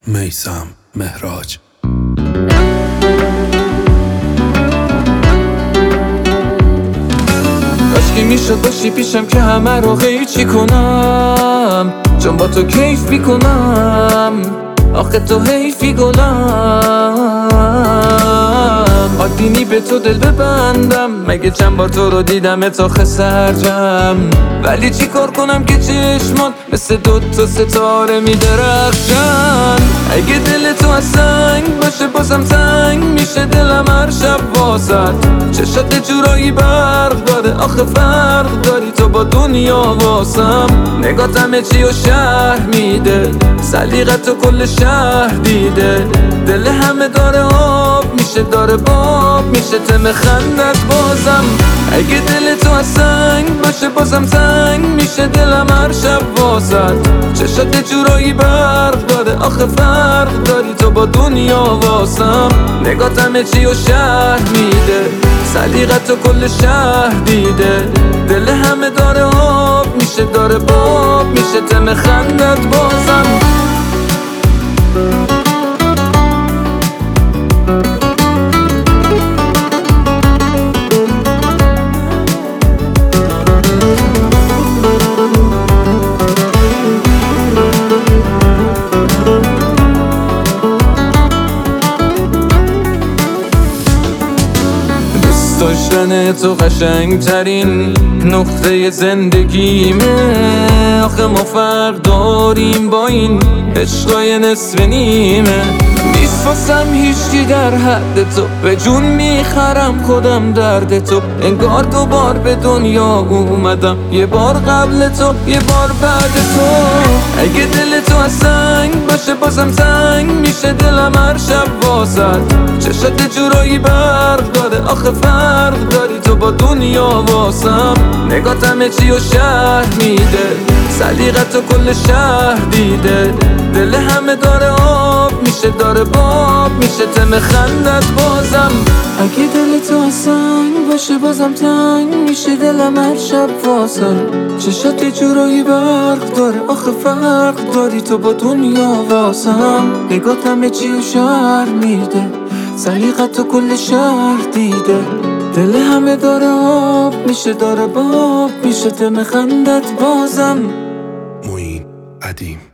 میثم مهراج. کاشکی میشد باشی پیشم که همه رو قیچی کنم، چون با تو کیف میکنم. آخه تو حیفی گلم، آدینی به تو دل ببندم. مگه چند بار تو رو دیدم تا خسرجم، ولی چی کار کنم که چشمات مثل دوتا ستاره میدرخشن. اگه دل تو از سنگ باشه بازم تنگ میشه دلم هر شب واسد. چشات جورایی برق داره، آخه فرق داری تو با دنیا واسم. نگات همه چی و شهر میده، سلیقت تو کل شهر دیده. دل همه داره آب میشه، داره باب میشه تم خندت بازم. اگه دل تو از سنگ باشه بازم تنگ میشه دلم هر شب واسد. چشات جورایی برق داره، آخه فرق داری تو با دنیا واسم. نگات همه چی و شهر میده، سلیقت تو کل شهر دیده. دل همه داره آب میشه، داره باب میشه تم خندت بازم. داشتن تو قشنگترین نقطه زندگیمه. آخه ما فرق داریم با این عشقای نصف نیمه. نیست واسم هیچی در حد تو، به جون میخرم خودم درد تو. انگار دوبار به دنیا اومدم، یه بار قبل تو یه بار بعد تو. اگه دل تو از سنگ باشه بازم تنگ میشه دلم هر شب واسد. چشات جورایی برق داره، آخه فرق داری تو با دنیا واسم. نگات همه چی و شهر میده، سلیقت تو کل شهر دیده. دل همه داره آب میشه، داره باب میشه تم خندت بازم. اگه دل تو از سنگ باشه بازم تنگ میشه دلم هر شب واسم. چشات جورایی برق داره، آخه فرق داری تو با دنیا واسم. نگات همه چی و شهر میده، سلیقت تو کل شهر دیده. دل همه داره آب میشه، داره باب میشه تم خندت بازم. معین قدیم.